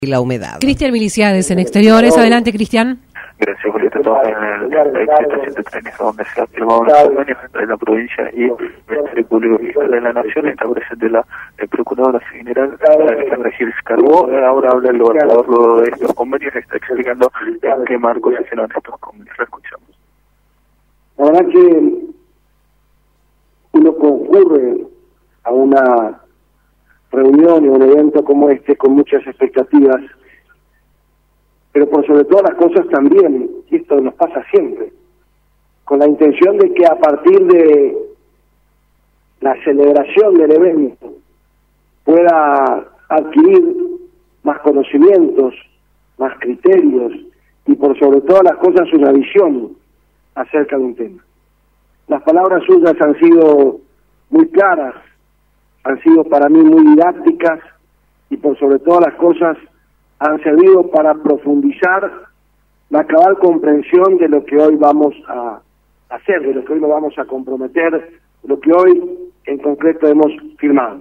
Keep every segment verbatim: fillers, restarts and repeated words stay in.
y la humedad. Cristian Miliciades en Exteriores. Adelante, Cristian. Gracias, Julieta. Estamos en el distrito ciento treinta, donde se ha firmado los convenios entre la provincia y el Ministerio Público Fiscal de la Nación. Está presente la eh, Procuradora General Alejandra Giles Carbó. Ahora habla el gobernador luego de estos convenios, está explicando en qué marco se hicieron estos convenios. Lo escuchamos. La verdad que uno concurre a una reunión y un evento como este con muchas expectativas, pero por sobre todas las cosas también, y esto nos pasa siempre, con la intención de que a partir de la celebración del evento pueda adquirir más conocimientos, más criterios y por sobre todas las cosas una visión acerca de un tema. Las palabras suyas han sido muy claras, han sido para mí muy didácticas y por sobre todas las cosas han servido para profundizar la cabal comprensión de lo que hoy vamos a hacer, de lo que hoy nos vamos a comprometer, de lo que hoy en concreto hemos firmado.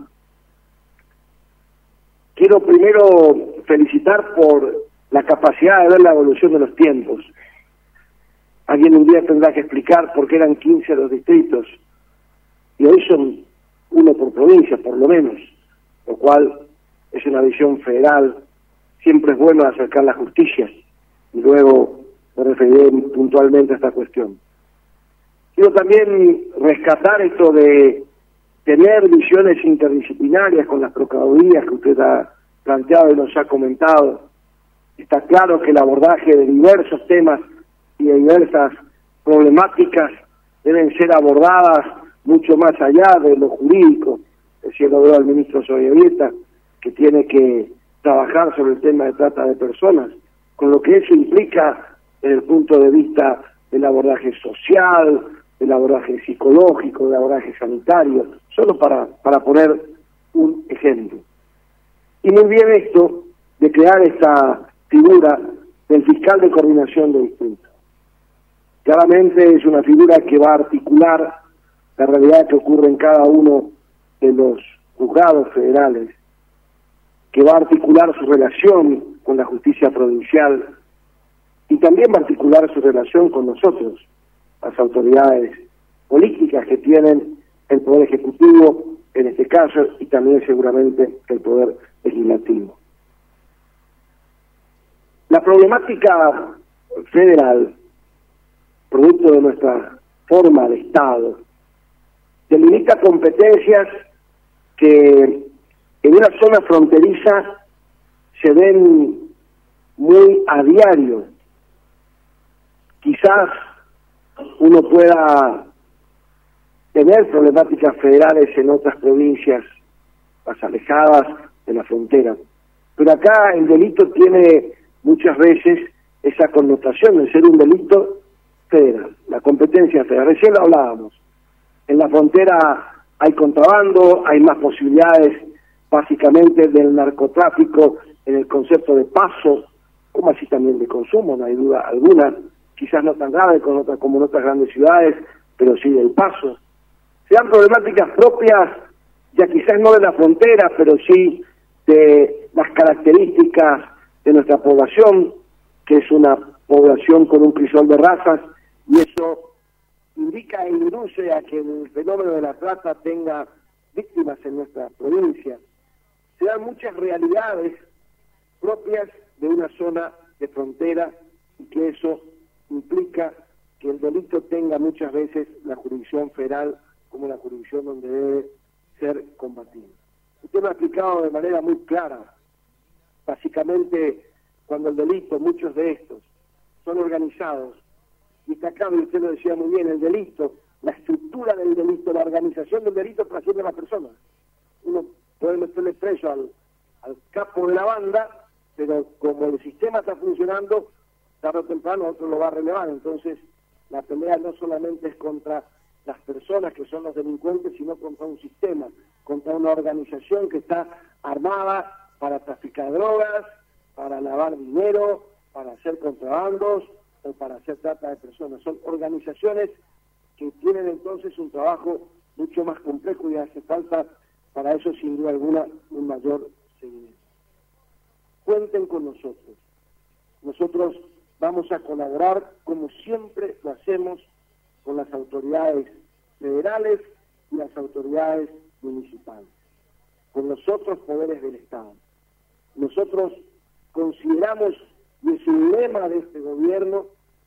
Quiero primero felicitar por la capacidad de ver la evolución de los tiempos. Alguien un día tendrá que explicar por qué eran quince los distritos y hoy son uno por provincia, por lo menos, lo cual es una visión federal. Siempre es bueno acercar la justicia y luego me referiré puntualmente a esta cuestión. Quiero también rescatar esto de tener visiones interdisciplinarias con las procuradurías que usted ha planteado y nos ha comentado. Está claro que el abordaje de diversos temas y de diversas problemáticas deben ser abordadas mucho más allá de lo jurídico. Decía lo veo al ministro Sobebieta, que tiene que trabajar sobre el tema de trata de personas, con lo que eso implica desde el punto de vista del abordaje social, del abordaje psicológico, del abordaje sanitario, solo para, para poner un ejemplo. Y muy bien esto de crear esta figura del fiscal de coordinación de distritos. Claramente es una figura que va a articular la realidad que ocurre en cada uno de los juzgados federales, que va a articular su relación con la justicia provincial y también va a articular su relación con nosotros, las autoridades políticas que tienen el Poder Ejecutivo en este caso y también seguramente el Poder Legislativo. La problemática federal, producto de nuestra forma de Estado, delimita competencias que en una zona fronteriza se ven muy a diario. Quizás uno pueda tener problemáticas federales en otras provincias más alejadas de la frontera, pero acá el delito tiene muchas veces esa connotación de ser un delito federal, la competencia federal. Recién lo hablábamos, en la frontera hay contrabando, hay más posibilidades básicamente del narcotráfico en el concepto de paso, como así también de consumo, no hay duda alguna, quizás no tan grave con otras, como en otras grandes ciudades, pero sí del paso. Se dan problemáticas propias, ya quizás no de la frontera, pero sí de las características de nuestra población, que es una población con un crisol de razas, y eso indica e induce a que el fenómeno de la trata tenga víctimas en nuestra provincia. Se dan muchas realidades propias de una zona de frontera y que eso implica que el delito tenga muchas veces la jurisdicción federal como la jurisdicción donde debe ser combatido. Usted lo ha explicado de manera muy clara. Básicamente, cuando el delito, muchos de estos, son organizados, y está claro, y usted lo decía muy bien, el delito, la estructura del delito, la organización del delito trasciende a las personas. Uno puede meterle preso al, al capo de la banda, pero como el sistema está funcionando, tarde o temprano otro lo va a relevar. Entonces, la pelea no solamente es contra las personas que son los delincuentes, sino contra un sistema, contra una organización que está armada para traficar drogas, para lavar dinero, para hacer contrabandos o para hacer trata de personas. Son organizaciones que tienen entonces un trabajo mucho más complejo y hace falta para eso sin duda alguna un mayor seguimiento. cuenten con nosotros. Nosotros vamos a colaborar como siempre lo hacemos con las autoridades federales y las autoridades municipales, con los otros poderes del Estado. Nosotros consideramos, y es un lema de este gobierno,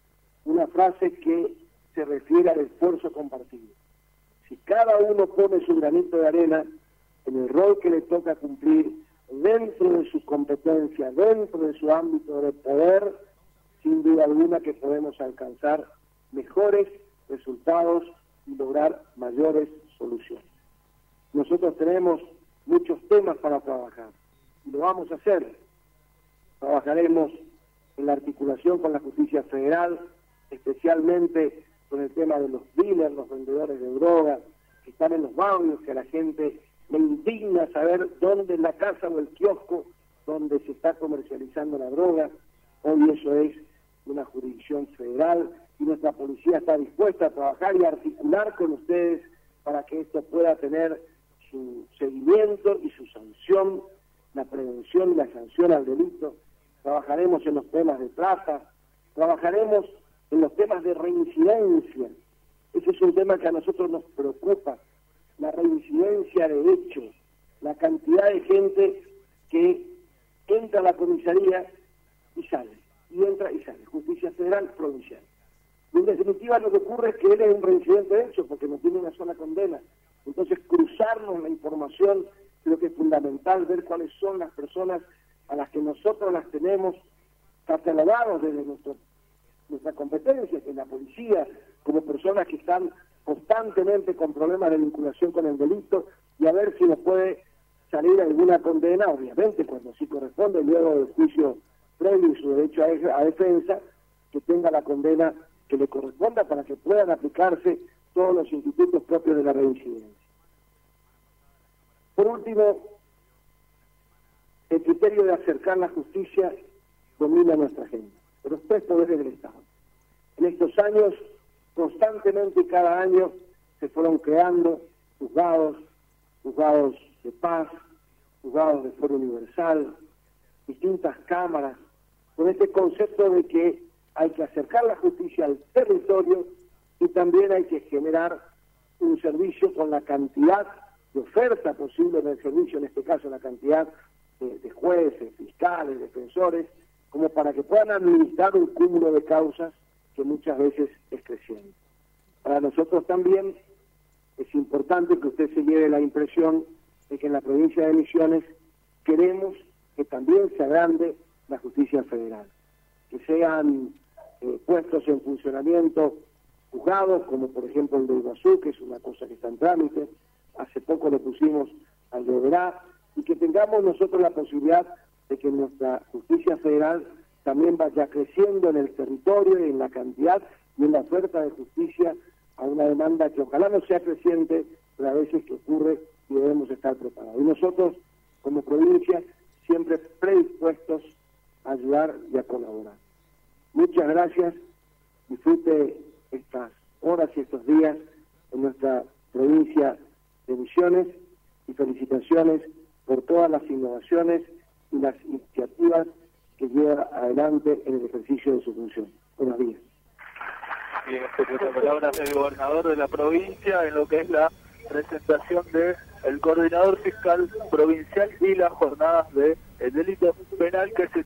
una frase que se refiere al esfuerzo compartido. Si cada uno pone su granito de arena en el rol que le toca cumplir, dentro de su competencia, dentro de su ámbito de poder, sin duda alguna que podemos alcanzar mejores resultados y lograr mayores soluciones. Nosotros tenemos muchos temas para trabajar y lo vamos a hacer. Trabajaremos en la articulación con la justicia federal, especialmente con el tema de los dealers, los vendedores de droga, que están en los barrios, que a la gente le indigna saber dónde es la casa o el kiosco donde se está comercializando la droga. Hoy eso es una jurisdicción federal y nuestra policía está dispuesta a trabajar y a articular con ustedes para que esto pueda tener su seguimiento y su sanción, la prevención y la sanción al delito. Trabajaremos en los temas de trata, trabajaremos en los temas de reincidencia. Ese es un tema que a nosotros nos preocupa, la reincidencia de hecho, la cantidad de gente que entra a la comisaría y sale, y entra y sale, justicia federal, provincial. Y en definitiva lo que ocurre es que él es un reincidente de hecho, porque no tiene una sola condena. Entonces cruzarnos la información, creo que es fundamental ver cuáles son las personas a las que nosotros las tenemos catalogados desde nuestro, nuestra competencia, que es la policía, como personas que están constantemente con problemas de vinculación con el delito, y a ver si nos puede salir alguna condena, obviamente cuando sí corresponde, luego del juicio previo y su derecho a, a defensa, que tenga la condena que le corresponda para que puedan aplicarse todos los institutos propios de la reincidencia. Por último, el criterio de acercar la justicia domina nuestra agenda, de los tres poderes del Estado. En estos años, constantemente y cada año, se fueron creando juzgados, juzgados de paz, juzgados de foro universal, distintas cámaras, con este concepto de que hay que acercar la justicia al territorio y también hay que generar un servicio con la cantidad de oferta posible del servicio, en este caso la cantidad de, de jueces, fiscales, defensores, como para que puedan administrar un cúmulo de causas que muchas veces es creciente. Para nosotros también es importante que usted se lleve la impresión de que en la provincia de Misiones queremos que también se agrande la justicia federal, que sean eh, puestos en funcionamiento juzgados, como por ejemplo el de Iguazú, que es una cosa que está en trámite, hace poco le pusimos al de Oberá, y que tengamos nosotros la posibilidad de que nuestra justicia federal también vaya creciendo en el territorio, en la cantidad y en la oferta de justicia a una demanda que ojalá no sea creciente, pero a veces que ocurre y debemos estar preparados. Y nosotros, como provincia, siempre predispuestos a ayudar y a colaborar. Muchas gracias, disfrute estas horas y estos días en nuestra provincia de Misiones y felicitaciones por todas las innovaciones y las iniciativas que lleva adelante en el ejercicio de su función. Buenos días. Bien, estas palabras del gobernador de la provincia en lo que es la presentación de el coordinador fiscal provincial y las jornadas de el delito penal que se